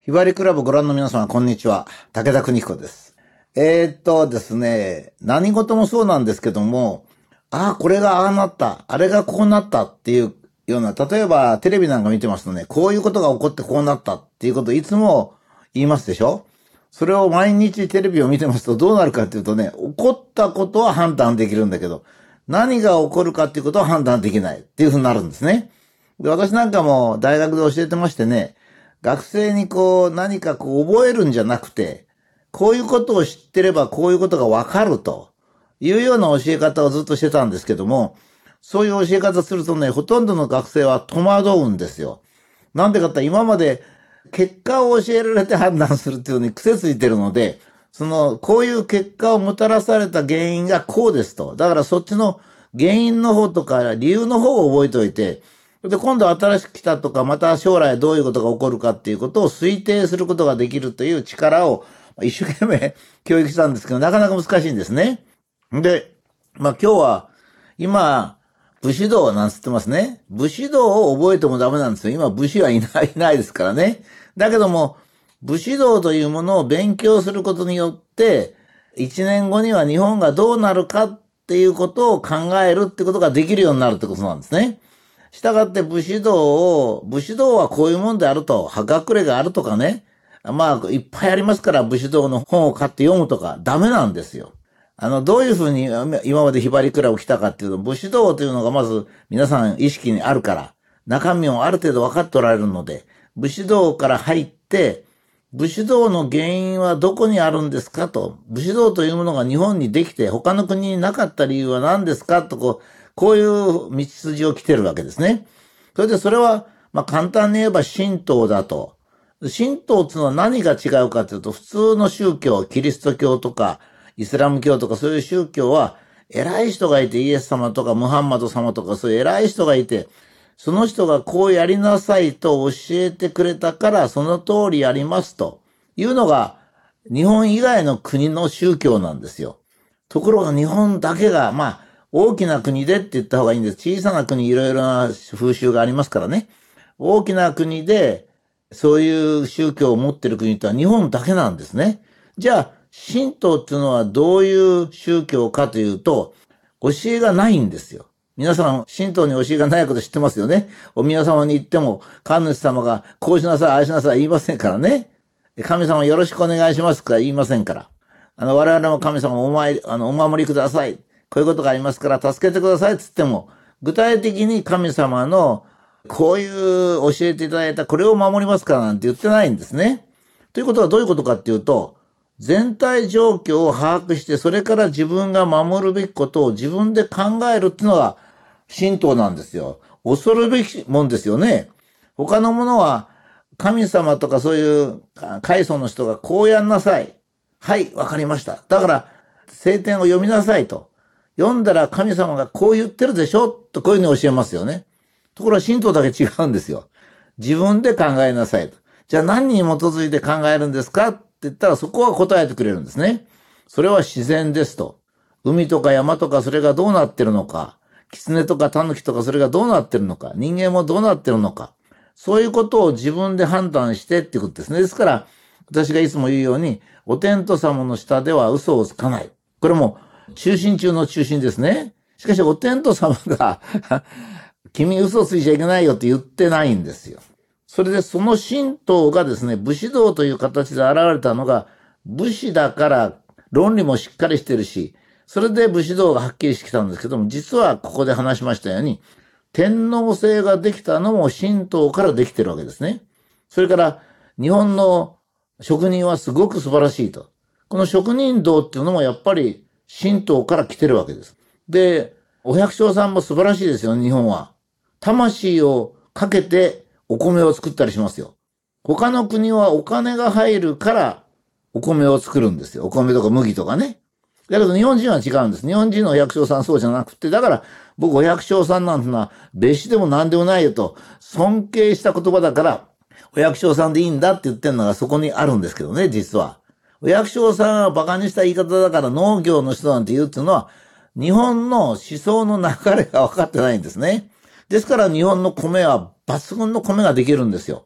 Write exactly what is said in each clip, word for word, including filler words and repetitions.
ひばりクラブご覧の皆様、こんにちは。武田邦彦です。えーっとですね、何事もそうなんですけども、ああ、これがああなった、あれがこうなったっていうような、例えばテレビなんか見てますとね、こういうことが起こってこうなったっていうことをいつも言いますでしょ。それを毎日テレビを見てますとどうなるかっていうとね、起こったことは判断できるんだけど、何が起こるかっていうことは判断できないっていうふうになるんですね。で、私なんかも大学で教えてましてね、学生にこう何かこう覚えるんじゃなくて、こういうことを知ってればこういうことがわかるというような教え方をずっとしてたんですけども、そういう教え方するとね、ほとんどの学生は戸惑うんですよ。なんでかって今まで結果を教えられて判断するっていうのに癖ついてるので、その、こういう結果をもたらされた原因がこうですと。だからそっちの原因の方とか理由の方を覚えておいて、で、今度新しく来たとか、また将来どういうことが起こるかっていうことを推定することができるという力を一生懸命教育したんですけど、なかなか難しいんですね。で、まあ今日は、今、武士道なんつってますね。武士道を覚えてもダメなんですよ。今武士はいない、いないですからね。だけども、武士道というものを勉強することによって、一年後には日本がどうなるかっていうことを考えるってことができるようになるってことなんですね。したがって武士道を、武士道はこういうもんであると、葉隠れがあるとかね。まあ、いっぱいありますから、武士道の本を買って読むとか、ダメなんですよ。あの、どういうふうに今までひばりくらを来たかっていうと、武士道というのがまず皆さん意識にあるから、中身をある程度分かっておられるので、武士道から入って、武士道の原因はどこにあるんですかと、武士道というものが日本にできて他の国になかった理由は何ですかとこう、こういう道筋を来てるわけですね。それでそれは、まあ簡単に言えば神道だと。神道っていうのは何が違うかというと、普通の宗教、キリスト教とか、イスラム教とかそういう宗教は、偉い人がいて、イエス様とかムハンマド様とかそういう偉い人がいて、その人がこうやりなさいと教えてくれたから、その通りやりますというのが、日本以外の国の宗教なんですよ。ところが日本だけが、まあ、大きな国でって言った方がいいんです。小さな国いろいろな風習がありますからね。大きな国で、そういう宗教を持っている国ってのは日本だけなんですね。じゃあ、神道っていうのはどういう宗教かというと、教えがないんですよ。皆さん、神道に教えがないこと知ってますよね。お宮様に行っても、神主様がこうしなさい、ああしなさい言いませんからね。神様よろしくお願いしますから言いませんから。あの、我々も神様お前、あの、お守りください。こういうことがありますから助けてくださいって言っても、具体的に神様のこういう教えていただいたこれを守りますからなんて言ってないんですね。ということはどういうことかっていうと、全体状況を把握して、それから自分が守るべきことを自分で考えるっていうのが神道なんですよ。恐るべきもんですよね。他のものは神様とかそういう階層の人がこうやんなさい。はい、わかりました。だから、聖典を読みなさいと。読んだら神様がこう言ってるでしょとこういうふうに教えますよね。ところが神道だけ違うんですよ。自分で考えなさいと。じゃあ何に基づいて考えるんですかって言ったらそこは答えてくれるんですね。それは自然ですと。海とか山とかそれがどうなってるのか。狐とか狸とかそれがどうなってるのか。人間もどうなってるのか。そういうことを自分で判断してっていうことですね。ですから、私がいつも言うように、お天道様の下では嘘をつかない。これも中心中の中心ですね。しかしお天道様が君嘘をついちゃいけないよって言ってないんですよ。それでその神道がですね、武士道という形で現れたのが、武士だから論理もしっかりしてるし、それで武士道がはっきりしてきたんですけども、実はここで話しましたように、天皇制ができたのも神道からできてるわけですね。それから日本の職人はすごく素晴らしいと。この職人道っていうのもやっぱり神道から来てるわけです。で、お百姓さんも素晴らしいですよ、日本は。魂をかけてお米を作ったりしますよ。他の国はお金が入るからお米を作るんですよ。お米とか麦とかね。だけど日本人は違うんです。日本人のお百姓さんそうじゃなくて、だから僕お百姓さんなんてのは別紙でも何でもないよと尊敬した言葉だからお百姓さんでいいんだって言ってるのがそこにあるんですけどね、実は。お百姓さんは馬鹿にした言い方だから農業の人なんて言うっていうのは日本の思想の流れが分かってないんですね。ですから日本の米は抜群の米ができるんですよ。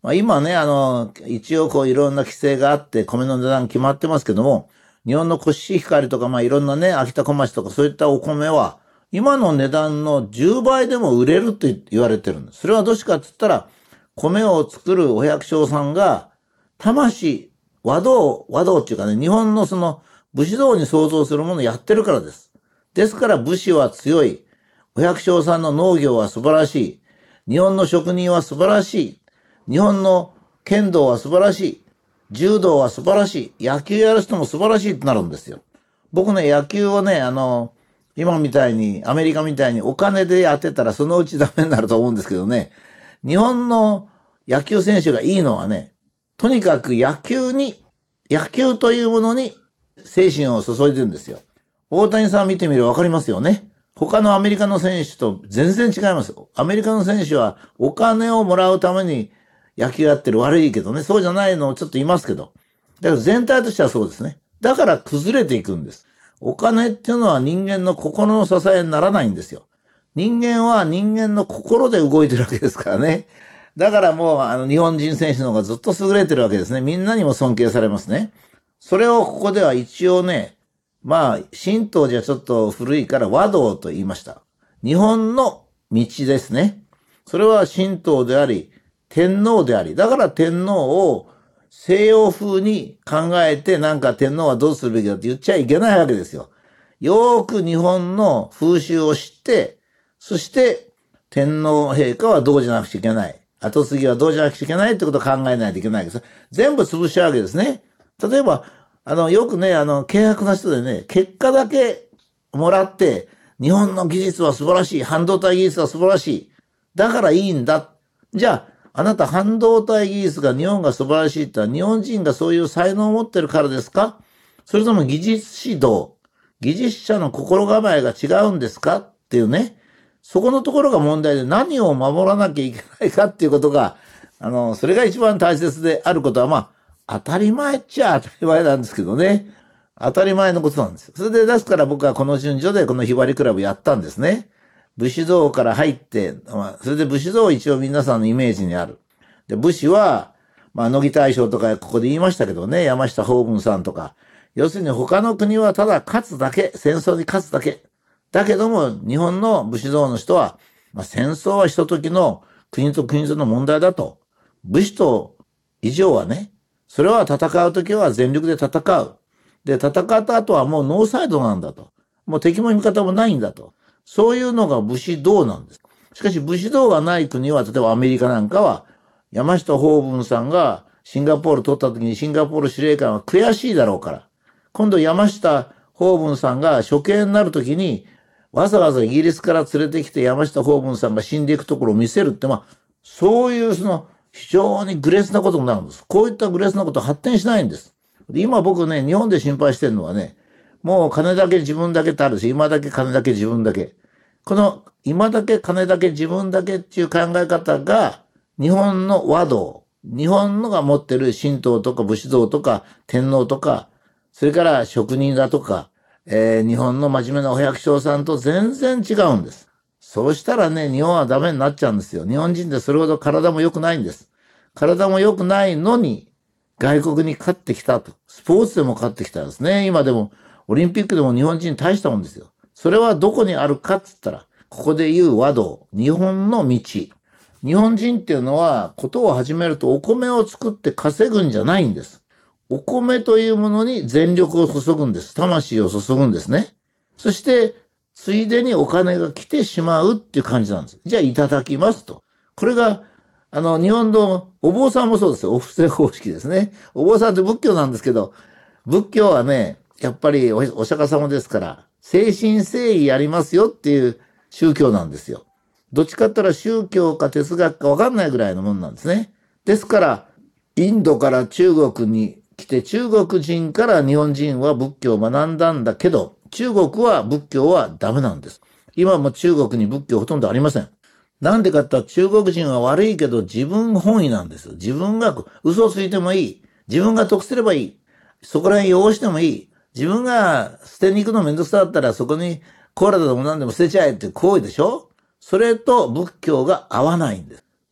まあ今ね、あの、一応こういろんな規制があって米の値段決まってますけども、日本のコシヒカリとかまあいろんなね、秋田小町とかそういったお米は、今の値段のじゅうばいでも売れるって言われてるんです。それはどうしてかって言ったら、米を作るお百姓さんが、魂、和道、和道っていうかね、日本のその武士道に創造するものをやってるからです。ですから武士は強い。お百姓さんの農業は素晴らしい。日本の職人は素晴らしい。日本の剣道は素晴らしい。柔道は素晴らしい。野球やる人も素晴らしいってなるんですよ。僕ね、野球をね、あの、今みたいに、アメリカみたいにお金でやってたらそのうちダメになると思うんですけどね。日本の野球選手がいいのはね、とにかく野球に、野球というものに精神を注いでるんですよ。大谷さん見てみればわかりますよね。他のアメリカの選手と全然違います。アメリカの選手はお金をもらうために野球やってる悪いけどね、そうじゃないのちょっといますけど。だから全体としてはそうですね。だから崩れていくんです。お金っていうのは人間の心の支えにならないんですよ。人間は人間の心で動いてるわけですからね。だからもうあの日本人選手の方がずっと優れてるわけですね。みんなにも尊敬されますね。それをここでは一応ね、まあ、神道じゃちょっと古いから和道と言いました。日本の道ですね。それは神道であり、天皇であり。だから天皇を西洋風に考えてなんか天皇はどうするべきだって言っちゃいけないわけですよ。よーく日本の風習を知って、そして天皇陛下はどうじゃなくちゃいけない。後継ぎはどうじゃなくちゃいけないってことを考えないといけないわけです。全部潰しちゃうわけですね。例えば、あの、よくね、あの、軽薄な人でね、結果だけもらって、日本の技術は素晴らしい。半導体技術は素晴らしい。だからいいんだ。じゃあ、あなた半導体技術が日本が素晴らしいってのは日本人がそういう才能を持ってるからですか？それとも技術指導、技術者の心構えが違うんですかっていうね。そこのところが問題で何を守らなきゃいけないかっていうことが、あの、それが一番大切であることは、まあ、当たり前っちゃ当たり前なんですけどね。当たり前のことなんですよ。それでですから僕はこの順序でこのひばりクラブやったんですね。武士道から入って、まあ、それで武士道一応皆さんのイメージにある。で、武士は、まあ、乃木大将とかここで言いましたけどね、山下法文さんとか。要するに他の国はただ勝つだけ、戦争に勝つだけ。だけども、日本の武士道の人は、まあ、戦争はひとときの国と国との問題だと。武士と以上はね、それは戦うときは全力で戦う。で、戦った後はもうノーサイドなんだと。もう敵も味方もないんだと。そういうのが武士道なんです。しかし武士道がない国は、例えばアメリカなんかは、山下法文さんがシンガポール取った時にシンガポール司令官は悔しいだろうから。今度山下法文さんが処刑になる時に、わざわざイギリスから連れてきて山下法文さんが死んでいくところを見せるって、まあ、そういうその非常にグレースなことになるんです。こういったグレースなことは発展しないんです。で今僕ね、日本で心配してるのはね、もう金だけ自分だけってあるし、今だけ金だけ自分だけ。この今だけ金だけ自分だけっていう考え方が、日本の和道、日本のが持ってる神道とか武士道とか天皇とか、それから職人だとか、えー、日本の真面目なお百姓さんと全然違うんです。そうしたらね、日本はダメになっちゃうんですよ。日本人ってそれほど体も良くないんです。体も良くないのに、外国に勝ってきたと。スポーツでも勝ってきたんですね。今でも、オリンピックでも日本人大したもんですよ。それはどこにあるかって言ったら、ここで言う和道、日本の道。日本人っていうのは、ことを始めるとお米を作って稼ぐんじゃないんです。お米というものに全力を注ぐんです。魂を注ぐんですね。そして、ついでにお金が来てしまうっていう感じなんです。じゃあ、いただきますと。これが、あの、日本のお坊さんもそうですよ。お布施方式ですね。お坊さんって仏教なんですけど、仏教はね、やっぱりおお釈迦様ですから、誠心誠意やりますよっていう宗教なんですよ。どっちかって言ったら宗教か哲学か分かんないぐらいのもんなんですね。ですから、インドから中国に来て、中国人から日本人は仏教を学んだんだけど、中国は仏教はダメなんです。今も中国に仏教ほとんどありません。なんでかって言ったら中国人は悪いけど自分本位なんです。自分が嘘をついてもいい。自分が得すればいい。そこら辺汚してもいい。自分が捨てに行くのめんどくさだったらそこにコーラでも何でも捨てちゃえって行為でしょ？それと仏教が合わないんです。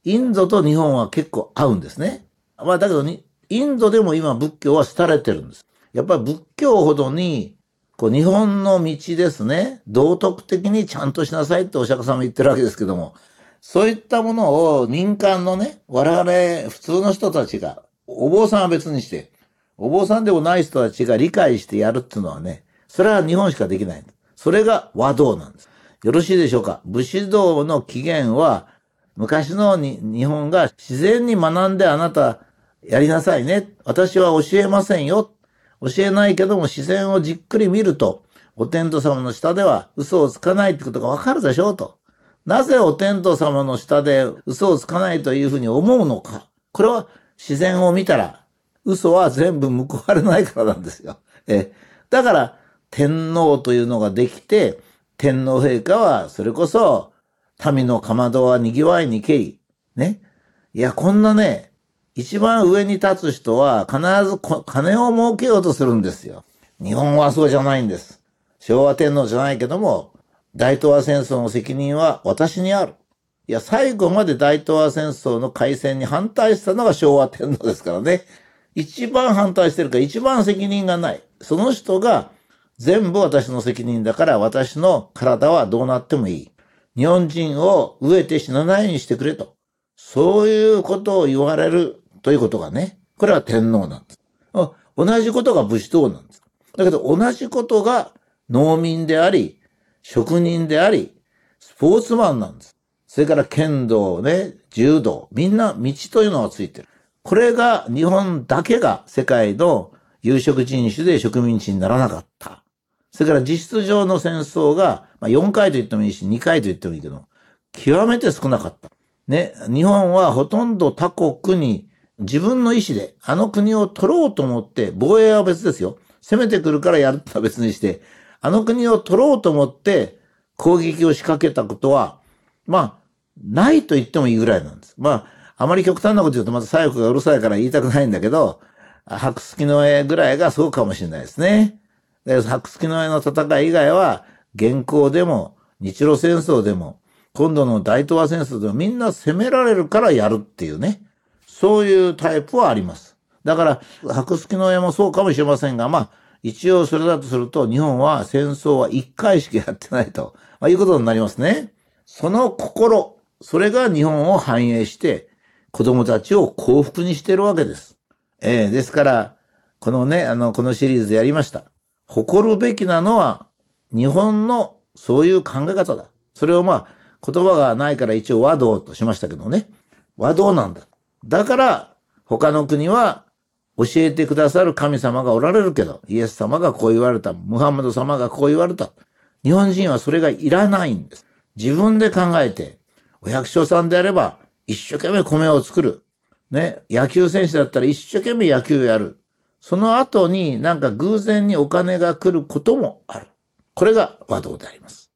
インドと日本は結構合うんですね。まあだけどに、インドでも今仏教は廃れてるんです。やっぱり仏教ほどに、こう日本の道ですね、道徳的にちゃんとしなさいってお釈迦様言ってるわけですけども、そういったものを民間のね、我々普通の人たちが、お坊さんは別にして、お坊さんでもない人たちが理解してやるっていうのはね、それは日本しかできない。それが和道なんです。よろしいでしょうか。武士道の起源は、昔のに日本が自然に学んであなたやりなさいね。私は教えませんよ。教えないけども自然をじっくり見ると、お天道様の下では嘘をつかないってことがわかるでしょうと。なぜお天道様の下で嘘をつかないというふうに思うのか。これは自然を見たら、嘘は全部報われないからなんですよ。えだから、天皇というのができて、天皇陛下はそれこそ、民のかまどは賑わいにけり。ね。いや、こんなね、一番上に立つ人は必ず金を儲けようとするんですよ。日本はそうじゃないんです。昭和天皇じゃないけども、大東亜戦争の責任は私にある。いや、最後まで大東亜戦争の開戦に反対したのが昭和天皇ですからね。一番反対してるから一番責任がない。その人が全部私の責任だから私の体はどうなってもいい。日本人を飢えて死なないようにしてくれと。そういうことを言われるということがね、これは天皇なんです。同じことが武士道なんです。だけど同じことが農民であり、職人であり、スポーツマンなんです。それから剣道ね、柔道、みんな道というのがついてる。これが日本だけが世界の有色人種で植民地にならなかった。それから実質上の戦争が、まあ、よんかいと言ってもいいし、にかいと言ってもいいけど、極めて少なかった。ね、日本はほとんど他国に自分の意思であの国を取ろうと思って、防衛は別ですよ。攻めてくるからやるとは別にして、あの国を取ろうと思って攻撃を仕掛けたことは、まあ、ないと言ってもいいぐらいなんです。まあ、あまり極端なこと言うとまた左翼がうるさいから言いたくないんだけど、白月の絵ぐらいがそうかもしれないですね。で白月の絵の戦い以外は、元寇でも、日露戦争でも、今度の大東亜戦争でもみんな攻められるからやるっていうね。そういうタイプはあります。だから、白月の絵もそうかもしれませんが、まあ、一応それだとすると、日本は戦争はいっかいしかやってないと、まあ、いうことになりますね。その心、それが日本を反映して、子供たちを幸福にしてるわけです。えー、ですから、このね、あの、このシリーズでやりました。誇るべきなのは、日本のそういう考え方だ。それをまあ、言葉がないから一応和道としましたけどね。和道なんだ。だから、他の国は教えてくださる神様がおられるけど、イエス様がこう言われた。ムハンマド様がこう言われた。日本人はそれがいらないんです。自分で考えて、お百姓さんであれば、一生懸命米を作る。ね、野球選手だったら一生懸命野球やる。その後になんか偶然にお金が来ることもある。これが和道であります。